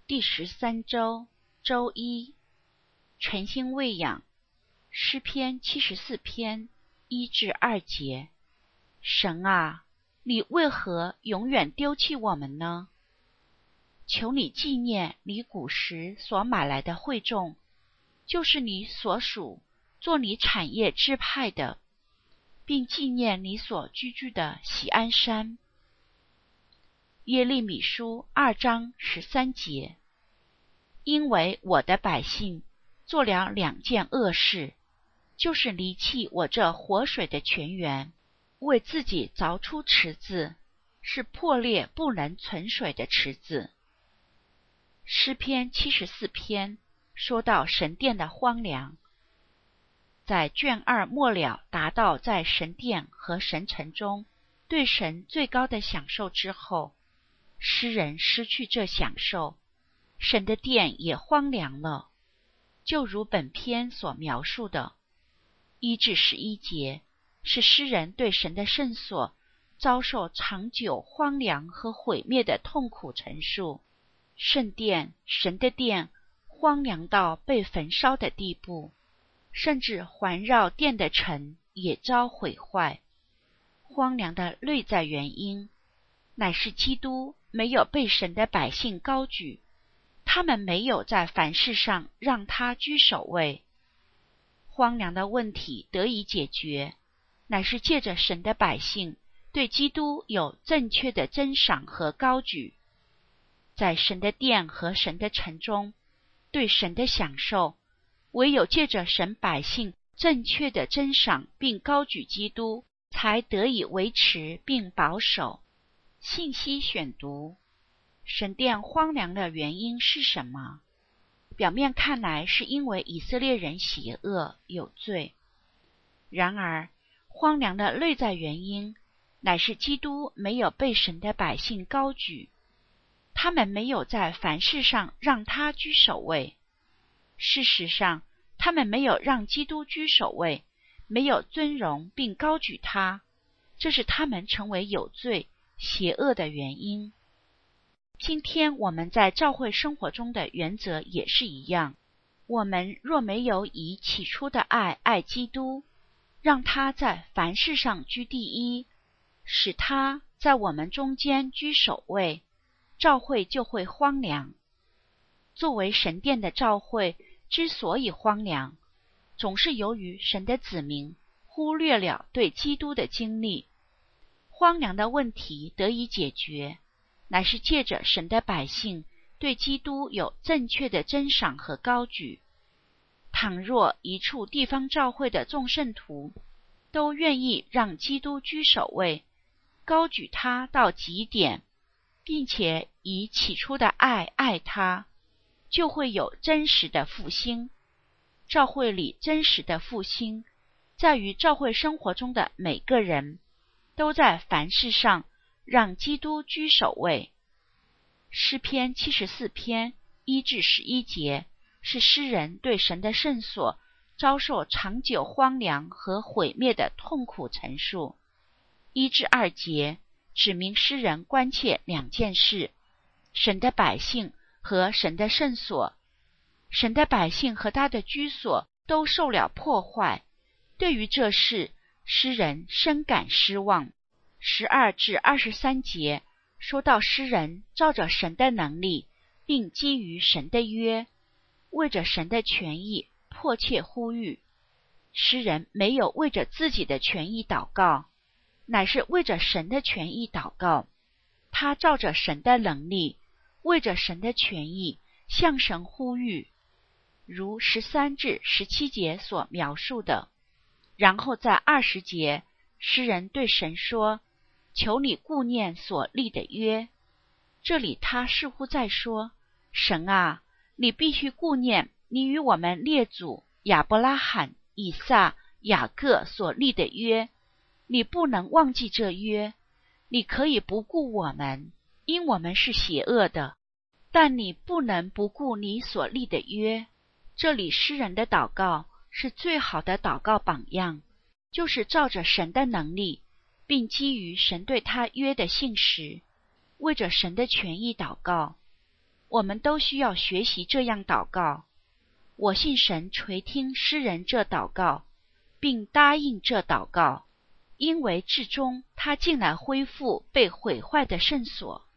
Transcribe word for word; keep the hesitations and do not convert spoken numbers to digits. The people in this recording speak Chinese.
第十三周周一，晨星喂养，诗篇七十四篇一至二节。神啊，你为何永远丢弃我们呢？求你纪念你古时所买来的会众，就是你所属做你产业支派的，并纪念你所居住的锡安山。耶利米书二章十三节。因为我的百姓做了两件恶事，就是离弃我这活水的泉源，为自己凿出池子，是破裂不能存水的池子。诗篇七十四篇说到神殿的荒凉，在卷二末了达到在神殿和神城中对神最高的享受之后，诗人失去这享受，神的殿也荒凉了，就如本篇所描述的。一至十一节是诗人对神的圣所遭受长久荒凉和毁灭的痛苦陈述。圣殿，神的殿荒凉到被焚烧的地步，甚至环绕殿的城也遭毁坏。荒凉的内在原因，乃是基督没有被神的百姓高举，他们没有在凡事上让他居首位。荒凉的问题得以解决，乃是借着神的百姓对基督有正确的珍赏和高举。在神的殿和神的城中，对神的享受，唯有借着神百姓正确的珍赏并高举基督，才得以维持并保守。信息选读：神殿荒凉的原因是什么？表面看来是因为以色列人邪恶有罪，然而荒凉的内在原因乃是基督没有被神的百姓高举，他们没有在凡事上让他居首位。事实上，他们没有让基督居首位，没有尊荣并高举他，这是他们成为有罪邪恶的原因。今天我们在教会生活中的原则也是一样，我们若没有以起初的爱爱基督，让他在凡事上居第一，使他在我们中间居首位，教会就会荒凉。作为神殿的教会之所以荒凉，总是由于神的子民忽略了对基督的经历。荒凉的问题得以解决，乃是借着神的百姓对基督有正确的珍赏和高举。倘若一处地方教会的众圣徒都愿意让基督居首位，高举他到极点，并且以起初的爱爱他，就会有真实的复兴。教会里真实的复兴，在于教会生活中的每个人都在凡事上让基督居首位。诗篇七十四篇一至十一节是诗人对神的圣所遭受长久荒凉和毁灭的痛苦陈述。一至二节指明诗人关切两件事：神的百姓和神的圣所。神的百姓和他的居所都受了破坏，对于这事，诗人深感失望。十二至二十三节说到诗人照着神的能力，并基于神的约，为着神的权益迫切呼吁。诗人没有为着自己的权益祷告，乃是为着神的权益祷告。他照着神的能力，为着神的权益向神呼吁，如十三至十七节所描述的。然后在二十节，诗人对神说：求你顾念所立的约。这里他似乎在说，神啊，你必须顾念你与我们列祖亚伯拉罕、以撒、雅各所立的约，你不能忘记这约。你可以不顾我们，因我们是邪恶的，但你不能不顾你所立的约。这里诗人的祷告是最好的祷告榜样，就是照着神的能力，并基于神对他约的信实，为着神的权益祷告。 我们都需要学习这样祷告。我信神垂听诗人这祷告，并答应这祷告，因为至终他竟然恢复被毁坏的圣所。